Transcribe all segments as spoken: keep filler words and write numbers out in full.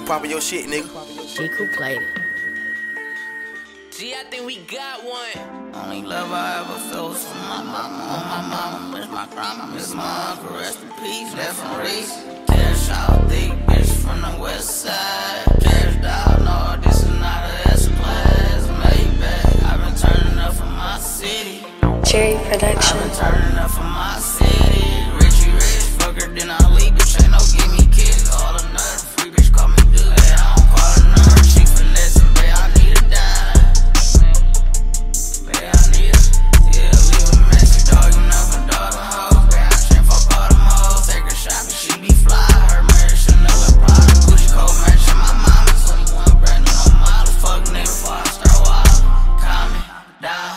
poppin' your shit, nigga. Chico played it. Gee, I think we got one. Only love I ever felt was from my mama. On my mama, miss my grandma, miss my uncle, rest in peace. Left from race. Cash out, thick bitch from the west side. Cashed out, no, this is not a S-Class. Maybach, I've been turning up for my city. Cherry Production. I've been turning up for my city. Richie rich, fucker, then I leave, bitch. Ain't no give me kids. All the nuts, free bitch, call me dude. Hey, I don't call her none. She finessing, babe, I need a dime. Babe, I need a, yeah, leave a message, dog. You never dog a hoe. Babe, I can't fuck all them hoes. Take her shopping, she be fly. Her marriage, Chanel and Prada. Gucci coat matching my mama. twenty-one brand new, no model. Fuck nigga before I start wild. Coming down.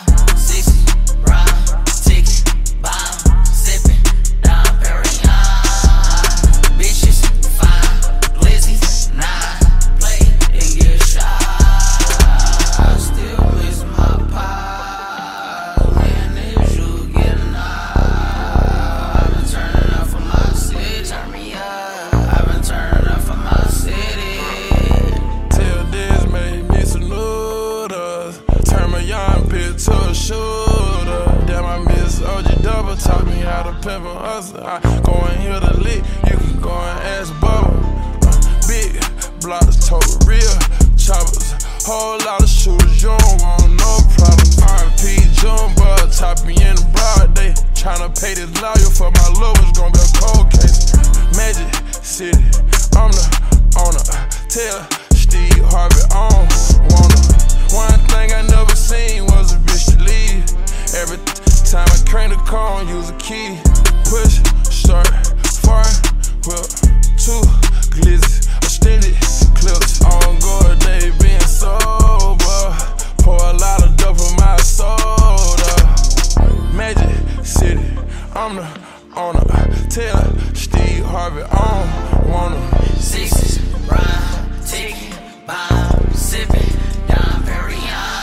Taught me how to pimp and hustle. I go and hear the lick, you can go and ask Bubba. Uh, big blocks, total real choppers. Whole lot of shooters, you don't want no problems. R P Jumbo, top me in the broad day. Tryna pay this lawyer for my love, it's gonna be a cold case. Magic City, I'm the owner. Tell Steve Harvey I don't want her. One thing I never seen was a bitch to leave. Every time I crank the car, use a key. Push, start, fire, whip, two glizzy, extended clips. On go a day being sober. Pour a lot of dope in my soda. Magic City, I'm the owner. Tell Steve Harvey I don't want him. Sixes, rhyme, ticking, bomb, sipping, Dom Perignon.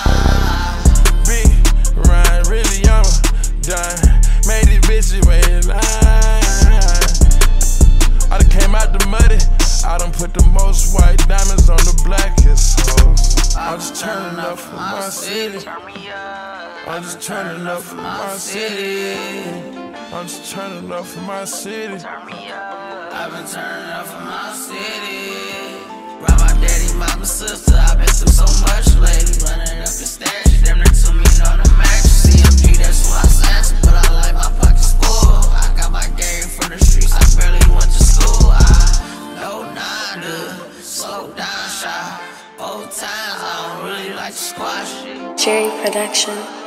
Big rhyme, really young. Done. Made these bitches wait in line. I done came out the muddy. I done put the most white diamonds on the blackest hoes. I'm just turning up for my city. I'm just turning up for my city. I'm just turning up for my city. I've been turning up for my city. Brought my daddy, mama, sister. I've been through so much lately. Running up the stash, damn near two million on the max. C M G, that's who I sassy, but I like my pockets full. I got my game from the streets, I barely went to school. I know not to slow down, shy. Both times I don't really like to squash it. Cherry Production.